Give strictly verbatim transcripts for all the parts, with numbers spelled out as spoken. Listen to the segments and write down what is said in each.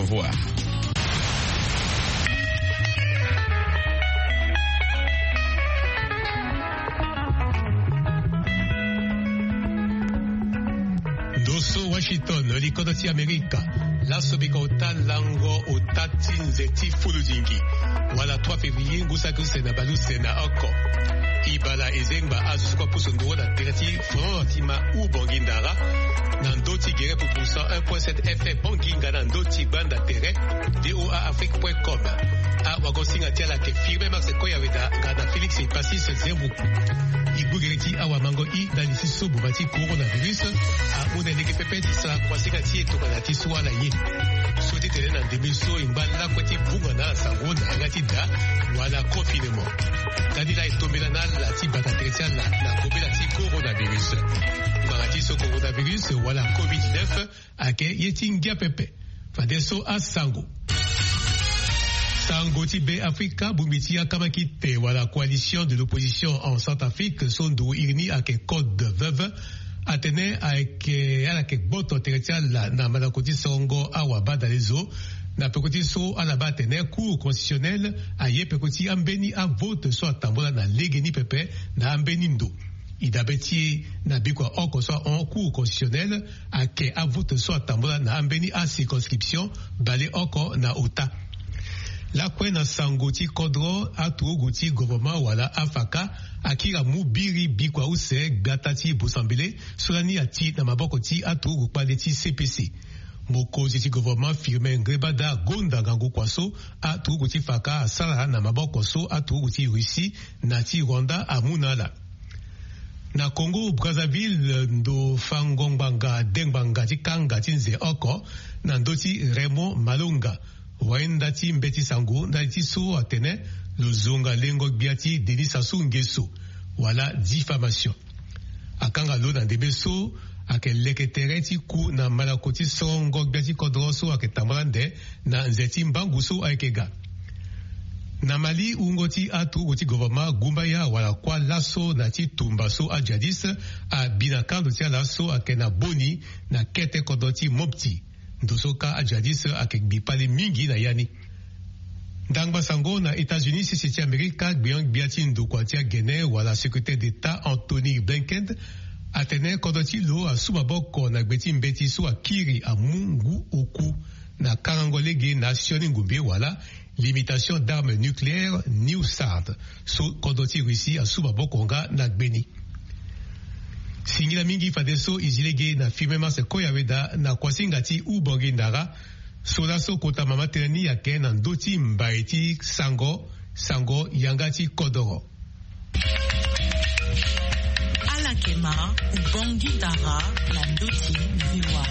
revoir. Dosso Washington, likodoti Amerika, la sobika utalango utatinzeti fulujingi. Wala trois février ngusakuse na baluse na oko. Ibala ezengba azusuka pusondo na tereti frontima u bongindara. Nandoti gere pour pour cent un virgule sept F M bonginga nandoti banda tere D O A Afrique point com. A wagosinga tiala ke firme max koya weda gana Felix et Passis Zebu. Ibugereti awa mango i dalisi sobu bati coronavirus a une neke pepe tisa kwasinga tie tokana tiswa na ye. Sote tele na demiso imbala kwati bunga na sango na ngati da wala confinement. Dadila etombela na la tibata teretial na na kobela ti coronavirus. Ngati so coronavirus wala covid dix-neuf ake yetingia pepe. Fadeso a sango. Sango Tibé Africa, Boumitia Kamakite, la coalition de l'opposition en Centrafrique, sont d'où irni à quel code de veuve, attené avec à la boto territorial na Malakoti Songo Awaba dans les eaux, na pekoti so à la batene cour constitutionnel, à ye pekoti ambeni à vote soit tambola na legeni pepe na ambenindo. Idabeti na bikwa oko soit en cour constitutionnel, à ke à vote soit tambola na ambeni à circonscription, balé oko na ota. La kwena sangoti kodro atuguti gouvernement wala afaka akira mubiri bikwa use gatati busambele solani ati na mabokoti atugu paleti C P C. Moko ziti gouvernement firme ngrebada gonda gangu kwaso atuguti faka asala na mabokoso atuguti Russie nati Rwanda amunala. Na Congo Brazzaville ndo fangongbanga dengbanga tikanga tinze oko na ndoti Remo Malonga. Waendati mbeti sango ndati so atene lozonga lengo biati Denis Sassou Nguesso wala diffamation akanga lo na debeso akeleke tereti ku na malakoti songo biati kodroso aketambrande na nzeti mbanguso aikega na Mali ungoti atu uti gouvernement gumbaya wala kwa laso na ti tumbaso a jadis a binakando tia laso akena boni na kete kodoti mopti Ndosoka a jadis avec bipale mingi na yani. Dangba sango na États-Unis sisi Amerika biang biatin do kwatia Guinée wala secrétaire d'État Anthony Blinken atene kodoti lo a subaboko na gbeti mbeti so akiri a mungu oku na karangolege nation ngumbe wala limitation d'armes nucléaires New SART so kodoti Russie a subaboko nga na gbeni. Singila mingi fadeso izilege na firmema se koyaweda na kwasingati u bongindara solaso kota mama tereni yake na ndoti mbaiti sango sango yangati kodoro. Alakema u bongindara na ndoti viwa.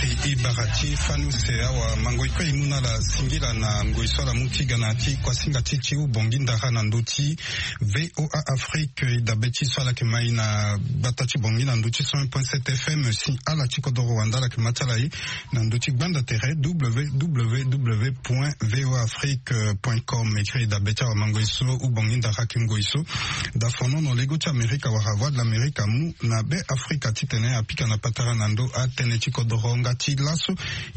Ete Ibarati Fanuse awa mangoiko imuna la singila na ngoisola mutiga na ti kwa singa tichi u bongindara na nduti V O A Afrique idabeti swala kemai na batachi bongi na nduti cent un point sept F M si ala chiko do Rwanda la kematala na nduti banda tere w w w point v o afrique point com écrit idabeti awa mangoiso u bongindara kingoiso da fono no lego ti Amerika wa Voix de l'Amérique mu na be Afrika titene apika na patara nando a tene chiko do Ronga ti laso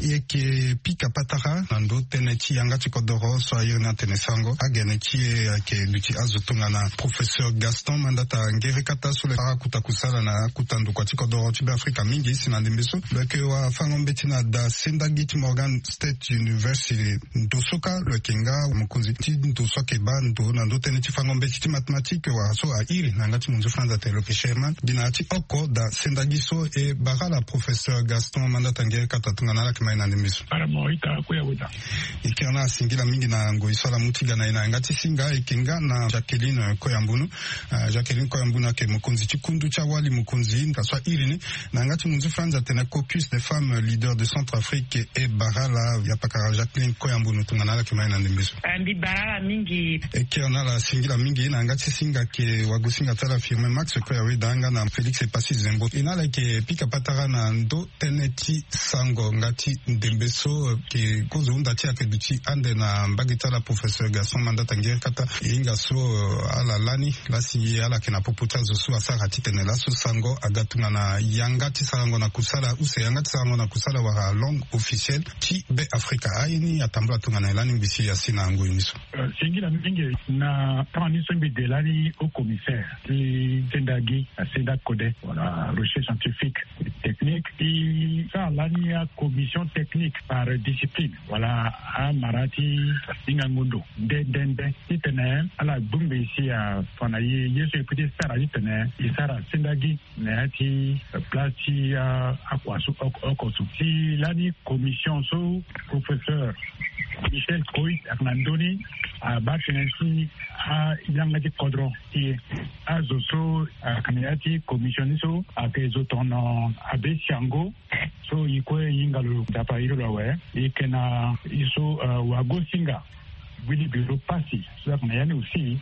yeke pika patara nando tene ti yanga chiko do Ro so ayona tene sango agene ti ke luti azotunga na professeur Gaston Mandata ngere kata so le kuta kusala na kutandu kwa chiko do Ro ti be Afrika mingi sina ndembeso leke wa fango betina da Sendagit Morgan State University ndosoka le kenga mukunzi ti ndosoke ba ndo nando tene ti fango beti mathématique wa so a iri nanga ti munzo franza te loke Sherman dina ti oko da Sendagiso e barala professeur Gaston Mandata ngere kata tunga na laki mai na ndembeso para moita kuya wita ikana singila mingi na ngoisola mutiga na ina ngati singa ikenga na Jacqueline Koyambunu uh, Jacqueline Koyambunu ke mukunzi chikundu cha wali mukunzi kaswa irini na ngati munzo franza tena caucus des femmes leaders de Centrafrique e barala ya pakara Jacqueline Koyambunu tunga na laki mai na ndembeso ndi barala mingi ikana la singila mingi na ngati singa ke wagusinga tala firme Max Koyawe danga na Felix Epasi Zembo inala ke pika patara na ndo teneti sango ngati ndembeso ke kozo unda tia ke duti ande na mbagita la professeur Gaston Mandata ngere kata inga so ala lani lasi ala kena poputa zo so asara titene la so sango agatunga na yangati sango na kusala use yangati sango na kusala wa langue officielle ti be Afrika aini atambula tunga na lani bisi ya sina ngo iniso singila mingi na tani sombi de lani au commissaire qui Sendagi à Seda Code voilà recherche scientifique et technique et ça lani a commission technique par discipline voilà à Marati Ingamundo de dende itene ala bumbe ici à Fanaye yeso epite sara itene isara Sendagi nati plati à Akwasu Okosu si lani commission so professeur Michel Koit Aknandoni a batenesi a yangati kodro ti a zoso a kamiati commissioniso a kezo tono abe siango so ikwe yingalo dapa iro lawe ikena iso wago singa wili biro pasi so na yani usi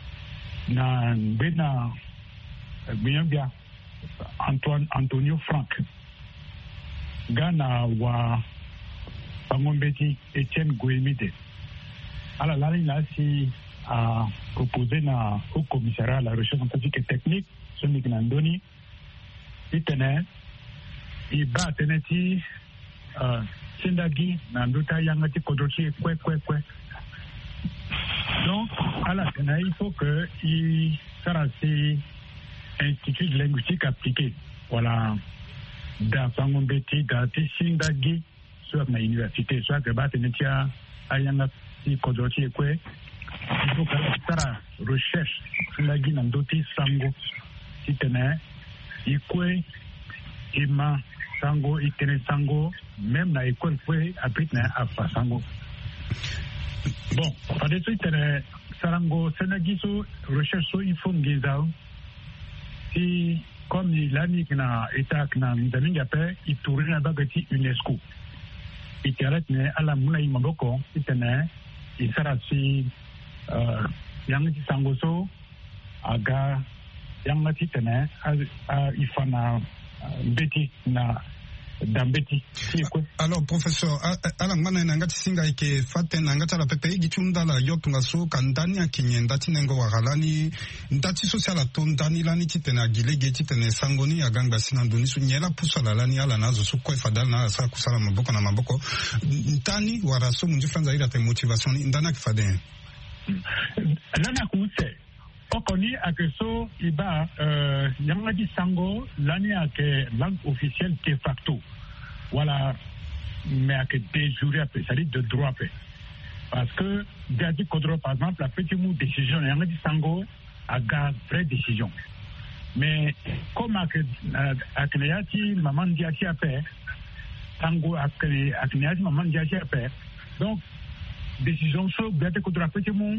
na bena biambia Antoine Antonio Frank Gana wa Pangombeti Etienne Goemide. Alors là, il a aussi à proposer na, au commissariat à la recherche scientifique et technique, ce Mignandoni, il tenait, il bat teneti, Sendagi, Nandota Yangati Kodochi, quoi, quoi, quoi. Donc, à la tenait, il faut qu'il soit assez institut de linguistique appliqué. Voilà, da Pangombeti, da Sendagi, soit na université, soit que bat teneti à Yangati Kodochi, quoi. Il faut que la recherche la guine en doté sango si tenait ikwe ima sango ikene sango même na école fue apit na afa sango bon par des suite sarango senagiso recherche so il faut ngizao si comme l'année na état na ndani yape ituri na bagati UNESCO itarat ne ala muna imaboko itene isara si Uh, yang ti sangoso aga yang ti tene a ifana mbeti na dambeti. Alors professeur ala ngana na ngati singa ike fate na ngata la pepe gitunda la yotunga so kandani akinyenda tinengo wagalani ndati social atondani lani titena gilege titene sangoni aganga sinandoni su nyela pusala lani ala nazo su kwa fadal na sa kusala maboko na maboko ntani waraso munji franza ila te motivation ndana kifade Lana Kouse, Okoni Akeso, Iba, Yamadi Sango, l'année à que langue officielle de facto. Voilà, mais à que des jurés, c'est-à-dire de droit. Parce que, Diadi Kodro, par exemple, la petite mot décision, Yamadi Sango, a gardé vraie décision. Mais, comme à Akneati, Maman Diati a fait, Sango, Akneati, Maman Diati a fait, donc, décision so biate ko dra petit mon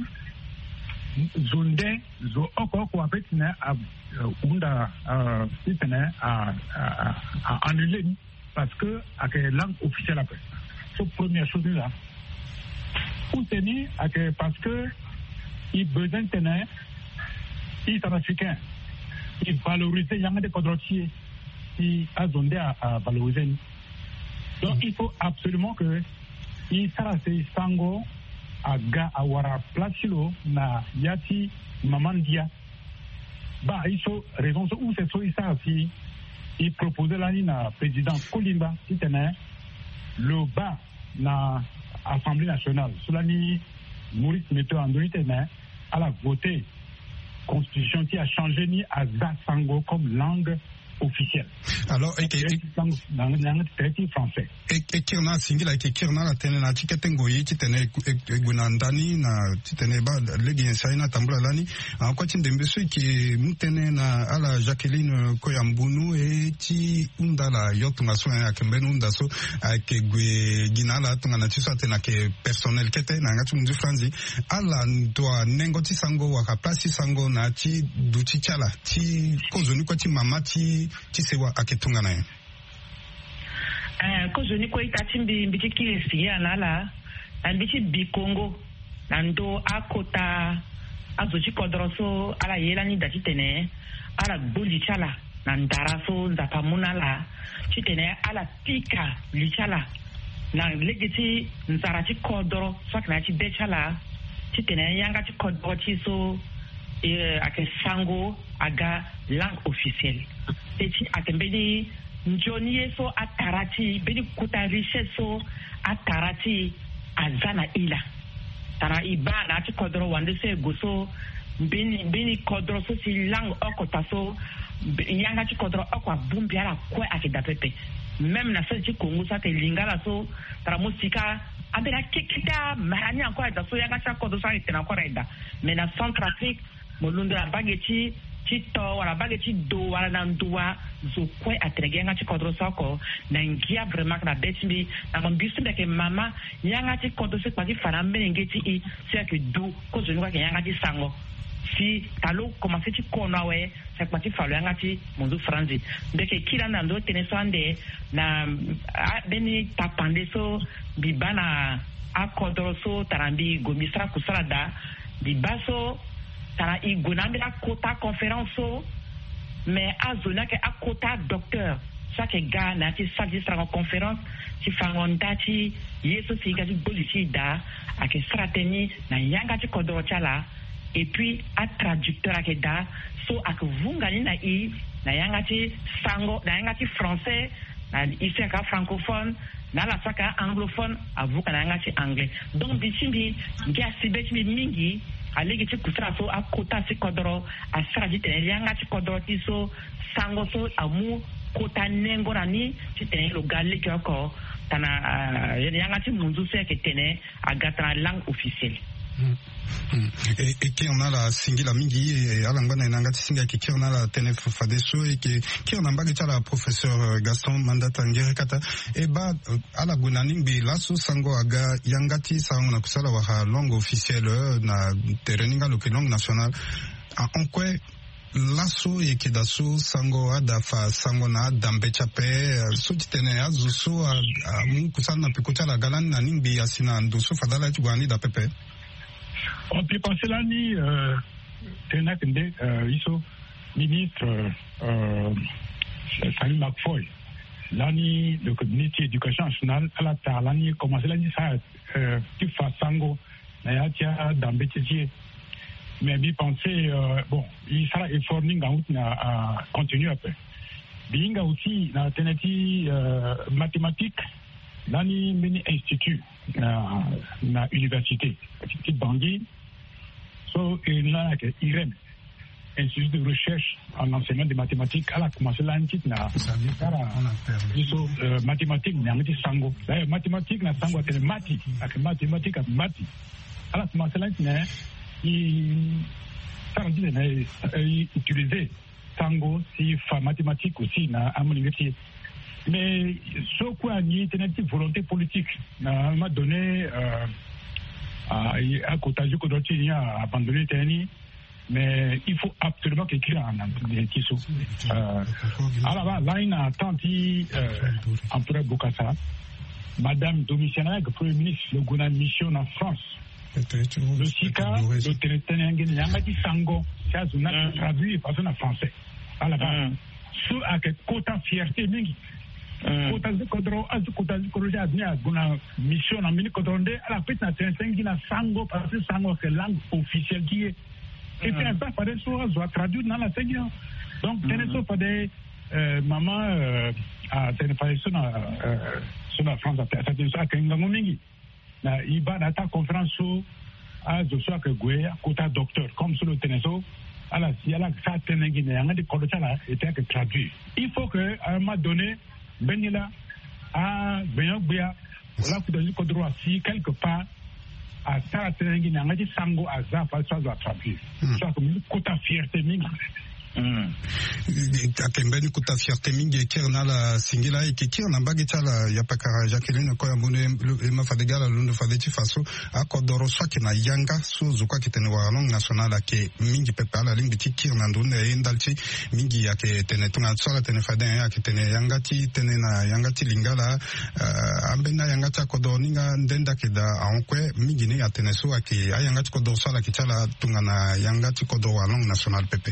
zonde zo oko ko apet na unda itene a a annuler parce que avec langue officielle après. C'est la première chose là. Pour tenir parce que il besoin de tenir les Africains, ils valorisent les gens de Kodrotier, ils ont à valoriser. Donc il faut absolument que il s'arrête sango aga awara placilo na yati mamandia. Bah il faut raison où c'est ça ça aussi il proposait là na président Kolimba qui tenait le bas na Assemblée nationale. Cela ni Maurice Meto Andoni tenait à la voter constitution qui a changé ni à Sango comme langue officielle. Alors, et que français. Et qui en a singulier et qui en a la tene na tiketengoyi qui tenait gunandani na titene ba legi ensaina tambula lani en quoi tinde mbesu qui mutene na ala Jacqueline Koyambunu et ti undala yotunga so ya kembenu ndaso ke gwe ginala tunga na tiso atena ke personnel kete na ngatu ndu franzi ala ndo nengo ti sango wa ka place sango na ti duti chala ti kozoni ko ti mama ti ti sewa aketunga na eh kozoni ko itatimbi mbiti kilisi ya la mbiti bikongo nando akota azochi kodroso ala yela ni dati tene ala boli chala nandaraso nzapamuna la chitene ala pika lichala na legiti nzarati kodro sakna chi bechala chitene yanga chi kodro chi so e ake sango aga langue officielle eti akembeni njoni eso atarati beni kuta richesse so atarati azana ila tara ibana chi kodro wande se goso beni beni kodro so si langue okota so yanga chi kodro okwa bumbi ala kwe ake dapepe même na sel chi Congo sa te lingala so tara musika abera kikita mahani encore da so yanga cha kodro sa itena encore ida mais na Centrafrique molunda bageti chito wala bageti do wala na ndua zo kwe atrege yanga chi kodro sa ko na ngia vraiment na betimi na mbisu de ke mama yanga chi kodro se kwati fana mbengeti i c'est que do ko zo ngwa ke yanga chi sango si talo commencer ti kono we c'est parti fallu ngati mundu franzi ndeke kila na ndo tenesande na beni tapande so bibana akodro so tarambi gomistra kusalada bibaso tara igonambi la kota conférence so mais azona ke akota docteur chaque gars na ti sagi stra conférence ti fangondati yeso si gati bolisi da ake strateni na yanga ti kodro chala et puis à traducteur à da so ak vungani na i na yangati sango na yangati français na ici ka francophone na la saka anglophone avuka na yangati anglais donc bichimbi ngia sibeti mingi alegi ti kusra so akota si kodro a straji tene yangati kodro ti so sango so amu kota nengo rani ti tene lo galle ki ko tana yangati munzu se ke tene agata langue officielle. Mm. Mm. Et, et qui en a la singila mingi et alangana inangati singa qui en a la tenef fadeso et qui qui en a bagita la professeur Gaston Mandata Ngerekata et ba ala gunaning bi laso sango aga yangati sango na kusala wa langue officielle na tereninga lo langue nationale en quoi laso e kidaso sango adafa sango na dambe chape so titene azuso a mu kusana pikuta la galan na nimbi asina ndoso fadala chugani da pepe. On peut penser là ni Tena Kende, iso ministre Salim Macfoy, là ni le comité d'éducation nationale à la terre, là ni commencé là ni ça qui fait sango, na ya tia d'ambétier. Mais bi penser bon, il sera effort ninga out na continuer après. Binga aussi na tenati mathématiques, là ni mini institut na na université, petit Bangui. So, il y a l'I R E M, Institut de recherche en enseignement des mathématiques, elle a commencé l'antique, na, iso, mathématiques, na, ngati sango. D'ailleurs, mathématiques, na, sango, c'est mati, avec mathématiques, avec mati. Elle a commencé l'antique, na, il, ça, on dit, na, utiliser sango, si, fa, mathématiques aussi, na, à mon université. Mais, ce quoi, il y a une volonté politique, na, m'a donné, euh, à côté du côté a abandonné Tani mais il faut absolument écrire en anglais. Euh, alors là, il a tenté en près Bokassa, Madame Domitiana, le Premier ministre, le gouvernement mission en France. Le Sika, le Téléténengue, il y a un petit sango, ça a traduit en français. Alors, sur un quota fierté, quota de Kodro, à ce quota de Kodro, il y a une mission en mini Kodronde, à la fête, il y a un sango, parce que sango, c'est langue officielle qui est. Et puis, ça, par des choses, doit traduire dans la Seigneur. Donc, tenez ça, par des mamans, à tenez sur la France, à tenez ça, à Kengamomingi. Il va dans ta conférence à Joshua Kegoué, quota docteur, comme sur le Ténéso, à la Siala, ça tenait Guinée, un des Kodotala était traduit. Il faut qu'à un moment donné, Benila, à Benyobia, voilà, vous devez droit si quelque part, à ça tenait Guinée, un des Sango, à Zafa, ça doit traduire. Ça, comme quota fierté, akembeni kuta fierté mingi ekirna la singila ekikirna mbagita la yapakara Jacqueline ko yambune ema fadegala lundu fadeti faso akodoro swaki na yanga suzu kwa kitene wa long national ake mingi pepe ala lingi tikirna ndune endalchi mingi yake tene tunga tsala tene faden yake tene yangati tene na yangati lingala uh, ambena yangati akodoro ninga ndenda keda ankwe mingi ne atene so ake ayangati kodoro swala kitala tunga na yangati kodoro wa long national pepe.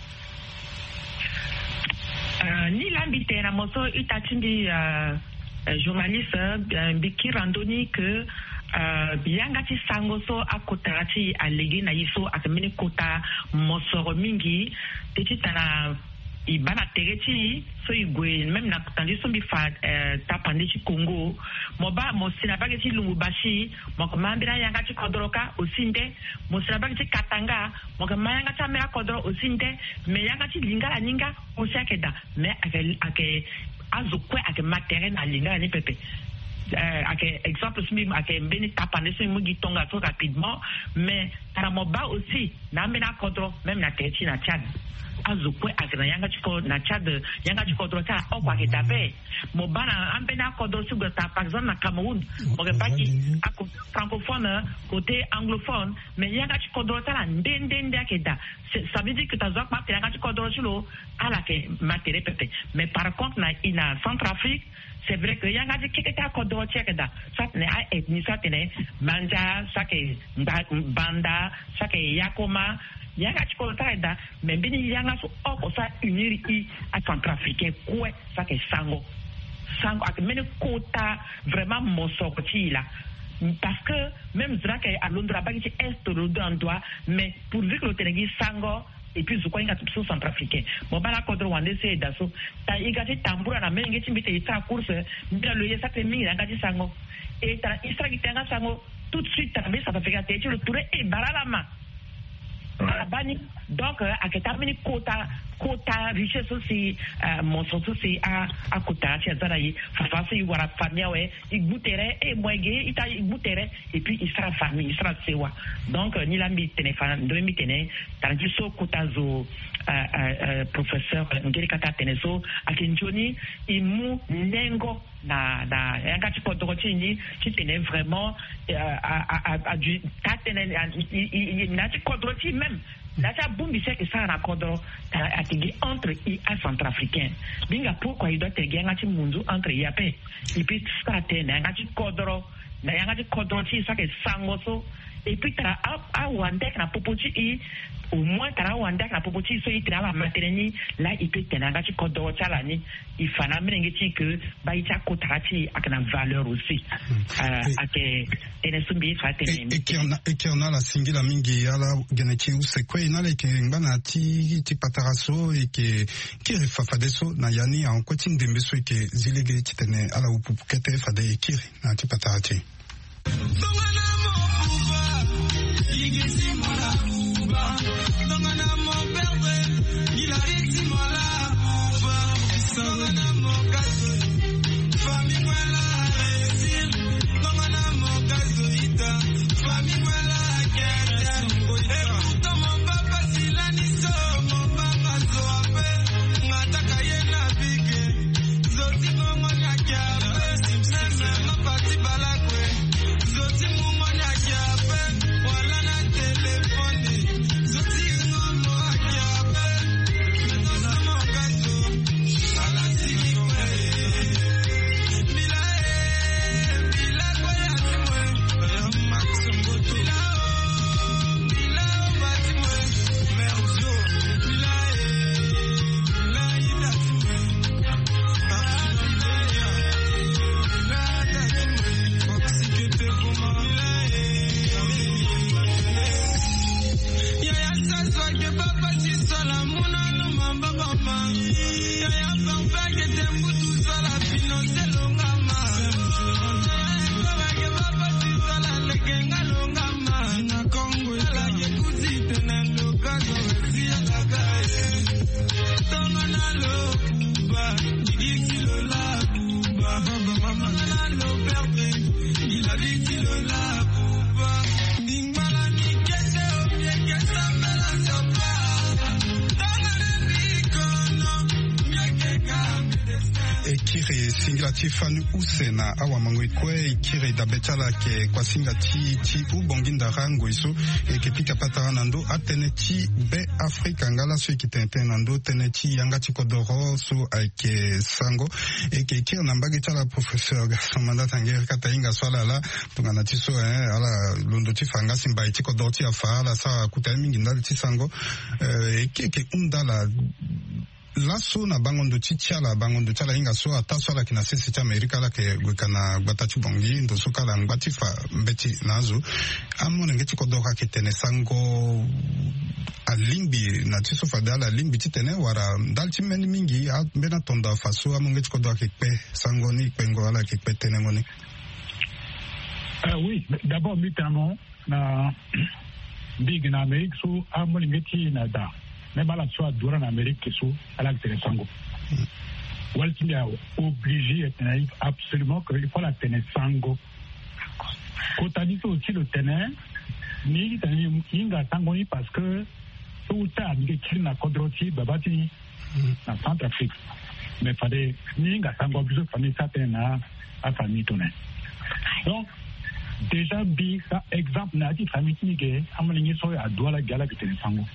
Uh, ni l'ambité na moso itachindi uh, uh, journaliste uh, biki randoni que uh, biangati sangoso akotarachi alegi na iso akamini kota mosoro mingi teti tana ibana terechi so igwe même na tandi so bifa uh, tapandi chi Congo moba mosina bageti lumbubashi mokamambira yangati kodoroka osinde mosina bageti katanga mokamanga chamera kodoro osinde me yangati lingala ninga osiakeda me ake ake azukwe ake matériel na lingala ni pepe euh ake exemple simi ake mbeni tapandi so mugi tonga so rapidement mais taramoba aussi na mena kodoro même na techi na Tchad azukwe akena yanga chiko na Tchad yanga chiko droka o kwa kitabe mobana ambena kodo sugota par exemple na Cameroun moge baki ako francophone côté anglophone mais yanga chiko droka la ndende akeda ça veut dire que tazok ma yanga chiko droka ala ke matere pepe mais par contre na ina Centrafrique c'est vrai que yanga chiketa kodo chekeda ça ne a ethnie ça ne manja ça ke banda ça ke yakoma yanga chikota da membini yanga so oko sa unir i a Centrafricain quoi ça que sango sango ak mene kota vraiment mosokoti là parce que même zra que à Londres ba ki est le doigt mais pour dire que le tenegi sango et puis zo kwanga tout Centrafricain bon bala kodro wande se da so ta igati tambura na menge chimbite ita course mbila le yesa te mingi ngati sango et ta isra kitanga sango tout de suite ta ça va faire te le touré et baralama Bani, donc à ketamini quota quota richesse aussi mon sens aussi à à quota chez Zaraï face il wara famille ouais il goûterait et moyé il t'a il goûterait et puis il sera famille il sera sewa donc ni la mi téléphone de mi tene tangi so quota zo professeur ngeli kata teneso akenjoni imu nengo na na yanga chikoto chini chitene vraiment à à du tatene na chikoto chi même là ça bombi c'est que ça na kodro atigi entre i a centrafricain binga pourquoi il doit te ganga chi munzu entre yape et puis ça tene yanga chikodro na yanga chikodro chi ça que sangoso et puis tara a wandek na popochi i au moins tara wandek na popochi so itira la materni là il peut tenanga chi kodo chala ni il fana mengeti que ba ita kotarati akana valeur aussi euh ake enesumbi fatene et qui on a et qui on a la singila mingi ala geneti usekwe ina le kengana ti ti pataraso et que qui refafadeso na yani en coaching de mbeso que zilege titene ala upukete fade kiri na ti patarati Zoti Ekire singilati fanu usena awa mango ikwe ikire da betala ke kwa singati ti ubonginda rango iso ekepika patara nando atene ti be Afrika ngala so ekitente nando tene ti yangati kodoro so ake sango eke ikire nambage tala professeur Gaston Manda Tanguer kata inga swala la tungana ti so eh ala londo ti fanga simba ti kodoro ti afala sa kuta mingi ndali ti sango eke ke undala laso na bangondo chichiala bangondo chala inga so ataswala kina sisi cha Amerika la ke gwekana gbatachi bongi ndo so kala ngbati fa mbeti nazo amone ngeti kodoka kitene sango alimbi na tiso fadala alimbi titene wara dalchi meni mingi bena tonda faso amone ngeti kodoka kikpe sango ni kpengo ala kikpe tene ngoni. Euh, oui, d'abord mitano na big na Amerika so amone ngeti na da même à la soit durant l'Amérique qui sont à la Ténésango. Walti est obligé absolument qu'il faut la Ténésango. Quand on dit aussi le Téné, ni Inga Tangoni parce que tout ça, il y a une Kodroti, Babati, dans Centrafrique. Mais il fallait ni Inga Tango, obligé de faire ça à la famille Toné. Donc, déjà, bi, ça, exemple, n'a dit famille Nigé, à mon ligne, soit à Douala Gala de Ténésango.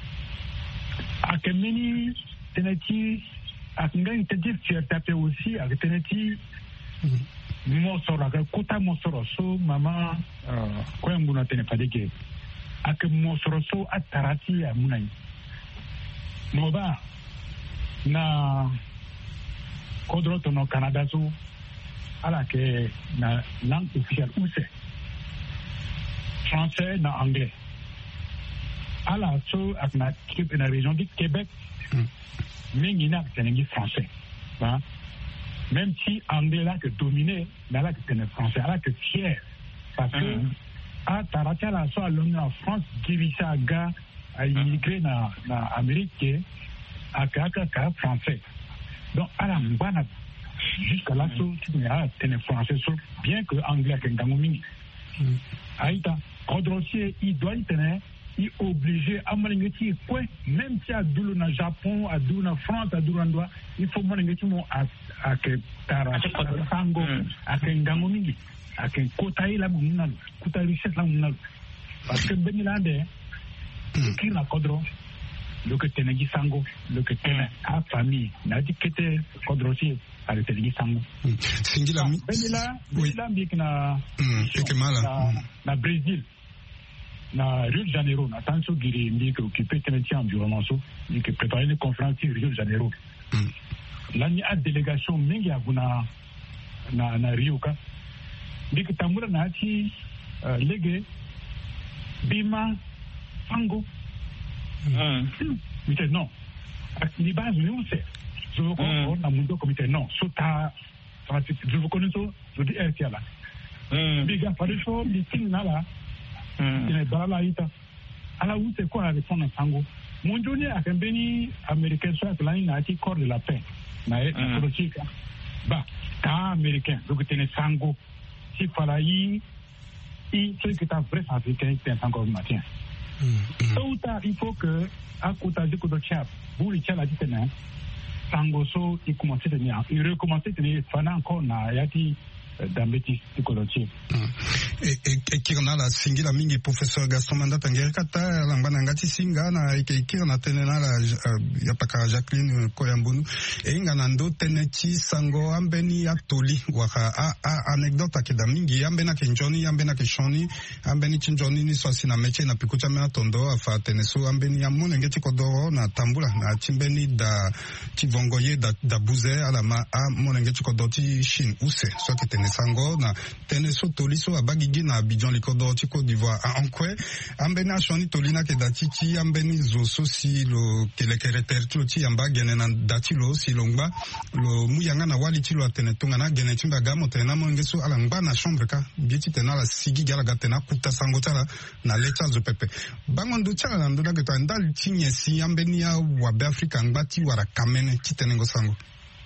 Akemini teneti akinga tenti fierté aussi avec teneti mosoro ka kota mosoro so mama ko yambuna tene fadeke ak mosoro so atarati ya munai noba na kodroto no Canada so ala ke na langue officielle ou c'est français na anglais. À la so à la la région du Québec, mais il y a des français. Même si anglais là que dominé, mais là que c'est français, là que fier. Parce que à Tarata la so à en France, dirigé à gars à immigrer dans l'Amérique, à Kaka français. Donc à la mbana jusqu'à là so tu as des français bien que anglais que ngamumi. Aïta, Kodrossier il doit y tenir. Il est obligé à malingeti quoi même si à Doulou na Japon à Doulou na France à Doulou na il faut malingeti mo à à que tara sango à que ngamomingi à que kotai la munal kotai richesse la munal parce que benilande qui na kodro le que tenegi sango le que tene à famille na dit que te kodro si à le tenegi sango singila benila benila bikna na na Brésil na Rio de Janeiro, na tanso giri mbi ke occupé teneti environnement so, mbi ke préparer une conférence Rio de Janeiro. Là ni a délégation mingi abuna na na Rio ka. Mbi ke tamura na ati lege bima sango. Mbi non. Ni base ni on sait. Je veux qu'on na mundo comité non. So ta je veux connaître so, je dis R T là. Mbi ga pare so mbi ting na la. Il balala ita ala où c'est quoi avec son sango mon journée a kembeni américain soit là il a été corps de la paix na politique ba ta américain donc tenez sango si fala yi i ce que ta vrai africain c'est sango matin donc il faut que à côté de côté chap vous les chala dit tenez sango so il commence à tenir il recommence à tenir fana encore na yati d'ambeti tikolochi e kirna la singila mingi professeur Gaston Manda Tanguer kata lambana ngati singa na e kirna tenena la ya pakara Jacqueline Koyambunu e ngana ndo teneti sango ambeni atoli waka a anecdote akida mingi ambena ke njoni ambena ke shoni ambeni chinjoni ni swasi na meche na pikucha me atondo afa teneso ambeni amune ngeti kodoro na tambula na chimbeni da chivongoye da da buze ala ma a mone ngeti kodoti shin use so ke tene sango na tene so toliso abagigi na Abidjan likodo ti Côte d'Ivoire a onkwe ambeni ashoni tolina ke dati ti ambeni zo so si lo kele kere tertilo ti amba gene na dati lo si longba lo muyanga na wali ti lo atene tonga na gene ti mbaga mo tene na mo ngeso ala ngba na chambre ka bieti tena la sigi gala ga tena kuta sango tala na lecha zo pepe bango ndo tala na ndo na geta ndal ti nyesi ambeni ya wa be Afrika ngba ti wara kamene ti tene ngo sango.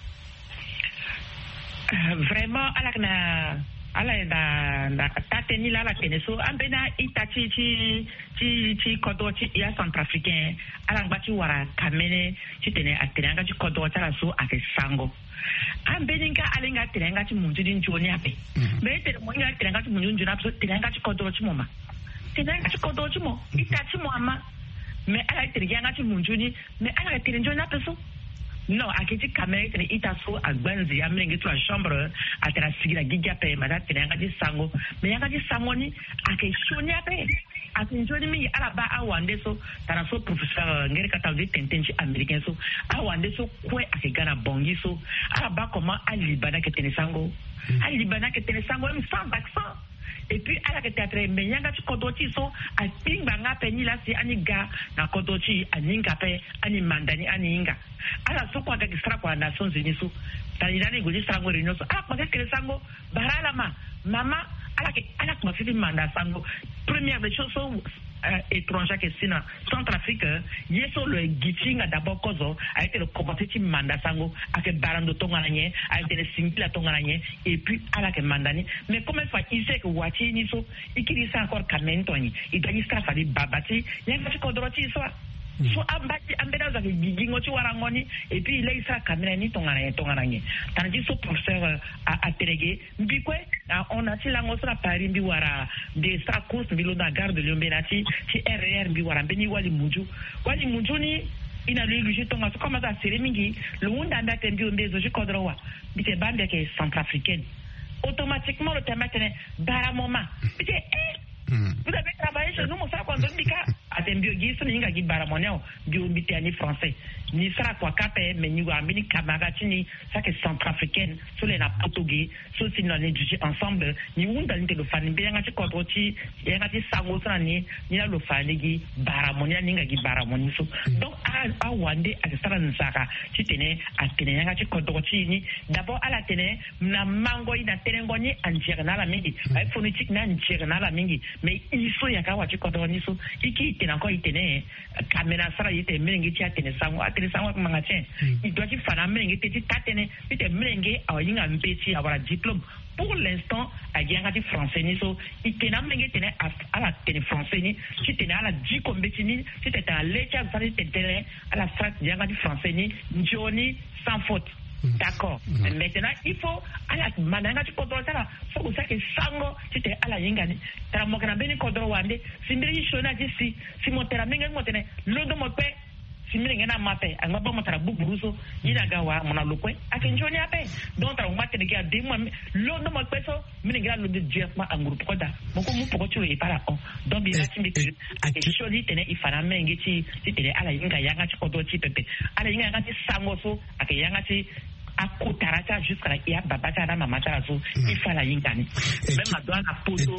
Vraiment ala na ala na na tateni la la tene so ambena itachi chi chi chi kodo chi ya centrafricain ala ngba ti wara kamene ti tene atenanga ti kodo tala so ake sango ambeninga alenga tenanga ti munju din joni ape me te mo nga tenanga ti munju na so tenanga ti kodo ti moma tenanga ti kodo ti mo itachi mo ama me ala tenanga ti munju ni me ala tenanga na peso non akiti kamere tene itaso agbanzi amenge to la chambre atera sigila gigape mata tenanga ti sango me yanga ti sango ni ake shoni ape atinjoni mi araba awande so tara so professeur ngere kata de tentenchi américain so awande so kwe ake gana bongi so araba comment alibana ke tene sango alibana ke tene sango même sans accent et puis ala ke théâtre me yanga ti kodoti so atimba nga peni la si aniga na kodoti aninga pe ani mandani aninga ala so kwa ke stra kwa Nations Unies so tanidani gudi sango rino so ala kwa ke sango barala ma mama ala ke ala kwa fifi manda sango première des choses so euh, étrangère que c'est na Centrafrique yeso le gichinga d'abord kozo a été le compétitif manda sango a fait barando tongananye a été le singla tongananye et puis ala ke mandani mais comment fa ise que wati ni so ikiri sa encore kamentoni il doit y faire babati yanga ko doroti so so ambati ambena za gigingo ti warangoni et puis il isa kamera ni tongana tongana ni tandis so professeur a atérégé mbikwe on a ti lango sur Paris mbi wara de sa course bilo na gare de Lombenati ti R R mbi wara mbeni wali muju wali muju ni ina lui je tonga so comme ça seremingi le monde anda tembi ombezo je kodrowa bite bande ke centrafricaine automatiquement le thème est baramoma bite eh vous avez travaillé chez nous mon frère quand on dit ka atembio gi so ninga gi baramoneo bi ombite ani français ni sara kwa kape mais ni wa mini camarade ni ça que centrafricaine so les na portugais so si non étudier ensemble ni wunda ni le fani be nga ti kodoti nga ti sango sana ni ni la lo fani gi baramonia ninga gi baramoni so donc a a wande a sara nsaka ti tene a tene nga ti kodoti ni d'abord à la tene na mango ina tene ngoni anjere na la mingi ay phonétique na anjere na la mingi mais il faut ya ka wa ti kodoni so iki tene encore itene kamera sara ite mengi ti atene sango atene sango mangatien il doit il fana mengi ti tatene ite mengi awinga mpeti awara diplôme pour l'instant a yanga ti français ni so itena mengi tene à la tene français ni ti tene ala di kombetini ti tene à lecha sari tene à la France yanga ti français ni njoni sans faute. D'accord. Mm-hmm. Maintenant, il faut à la mananga tu kodro tala so ko sake sango tite ala yingani tara mo kana beni kodro wande simbiri shona disi si mo tera menga mo tene lodo mo pe simbiri ngena mape anga ba mo tara buburuso ina gawa mona lokwe akenjoni ape donc tara mo tene ga de mo lodo mo pe so mini ngira lodo directement en groupe koda mo ko mo poko tu e para on donc bi lati mbi akenjoni tene ifana mengi ti tite ala yinga yanga ti kodro ti pepe ala yinga ngati sango so akeyanga ti akotarata jusqu'à la ia babata na mamata so il faut la yingani même à droite la photo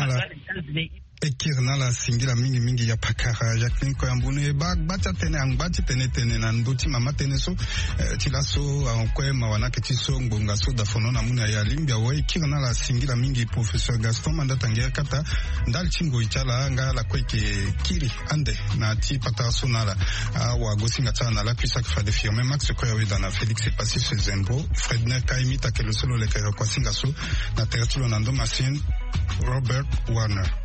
ekirna la singila mingi mingi ya pakara Jacqueline Koyambune ba bata tene angbati tene tene na nduti mama tene so tilaso ankwe mawana ketiso ngonga so da fono na muna ya limbia we ekirna la singila mingi professeur Gaston Mandata ngea kata ndal chingo ichala nga la kweke kiri ande na ti pata so na la wa gosinga tsana la kwisa kwa de firme Max Koyawe dana Félix est passé chez Zembo Fredner Kaimita ke le solo le kaya kwa singa so na tertulo nando machine Robert Warner.